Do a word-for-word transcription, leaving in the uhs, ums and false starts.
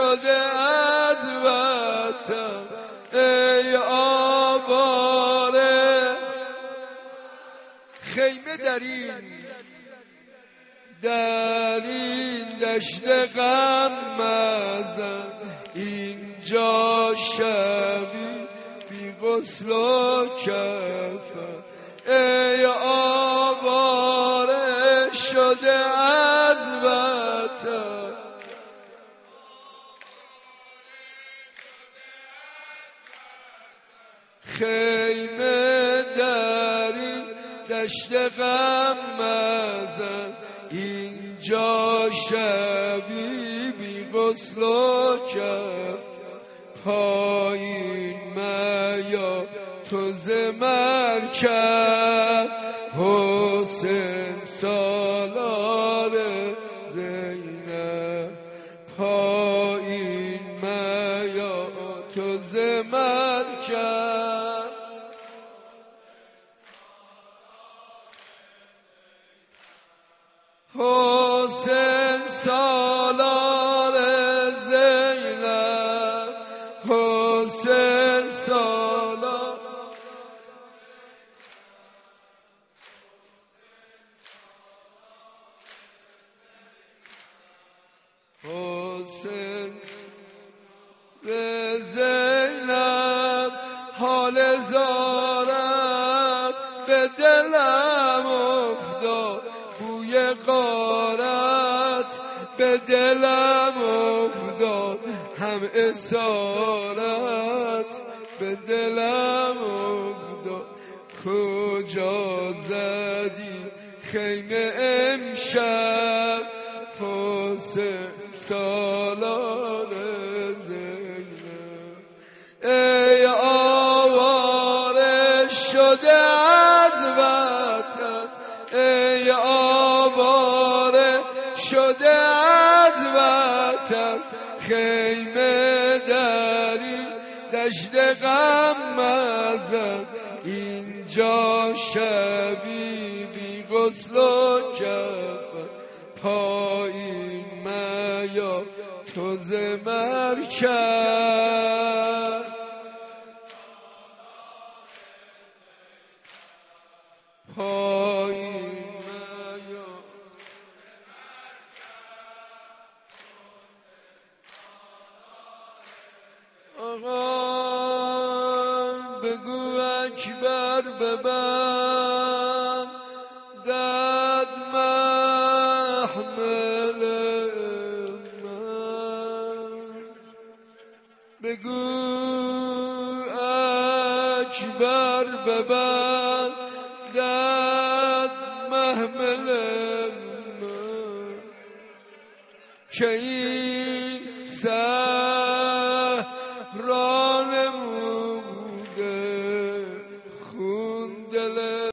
شده از وطن ای آواره. خیمه در این در این دشت غم مزن، اینجا شبی بی غسل و کفن ای آواره شده از وطن. خیمه در این دشت غم مزن، اینجا شبی بی غسل و کف. پایین میا تو ز مرکب، حسین سالار زینب. پایین میا تو ز مرکب، حسین سالار زینب. حسین سالار حسین به زینب. حال زارم به دلم افتاد، بوی غارت به دلم افتاد، هم اسارت به دلم افتاد. کجا زدی خیمه امشب، حسین سالار زینب. ای آواره شده از وطن ای آواره شده از وطن. خیمه دری دشت غم مزن، اینجا شبی بی غسل و کفن. پایین میا تو ز مرکب، پایین میا آقا بگو اکبر ببند دد محمل من. بگو اکبر ببند دد محمل من، که این صحرا